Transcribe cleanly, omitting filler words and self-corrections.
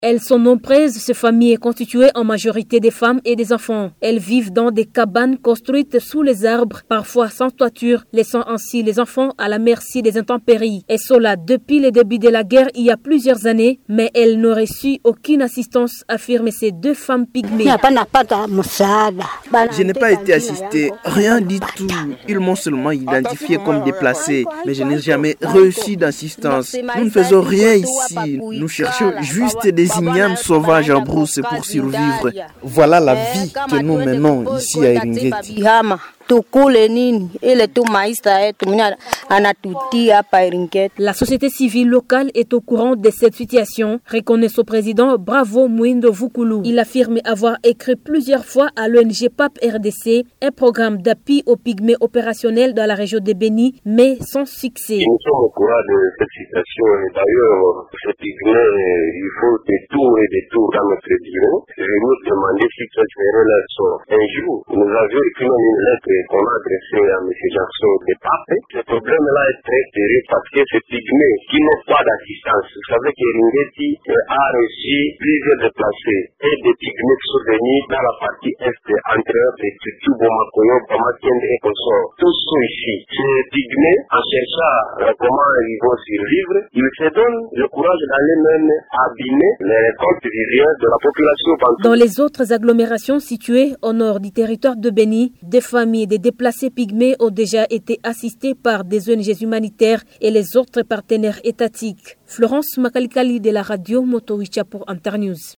Elles sont nombreuses, ces familles constituées en majorité des femmes et des enfants. Elles vivent dans des cabanes construites sous les arbres, parfois sans toiture, laissant ainsi les enfants à la merci des intempéries. Elles sont là depuis le début de la guerre il y a plusieurs années, mais elles n'ont reçu aucune assistance, affirment ces deux femmes pygmées. Je n'ai pas été assistée, rien du tout. Ils m'ont seulement identifié comme déplacée, mais je n'ai jamais reçu d'assistance. Nous ne faisons rien ici, nous cherchons juste des ignames sauvages en brousse pour survivre. Voilà la vie que nous menons ici à Eringeti. La société civile locale est au courant de cette situation, reconnaît son président Bravo Mwindo Vukulu. Il affirme avoir écrit plusieurs fois à l'ONG PAP RDC un programme d'appui aux pygmées opérationnels dans la région de Beni, mais sans succès. Nous sommes au courant de cette situation et d'ailleurs, ces pygmées, il faut des tours et des tours dans notre bureau. Je vais nous demander si quelques relais sont. Un jour, nous avions écrit une lettre qu'on a adressée à M. Jackson de Pape. Ce problème-là est très sérieux parce que ces pygmées qui n'ont pas d'assistance. Vous savez qu'Eringeti a reçu plusieurs déplacés et des pygmées qui sont venus dans la partie est entre les Tutu, Bomakoyo, Bamakende et consorts. Tous sont ici. Ces pygmées, en cherchant comment ils vont survivre, ils se donnent le courage d'aller même abîmer les récoltes vivrières de la population. Dans les autres agglomérations situées au nord du territoire de Beni, des familles des déplacés pygmées ont déjà été assistées par des ONG humanitaires et les autres partenaires étatiques. Florence Makalikali de la radio Motowicha pour Internews.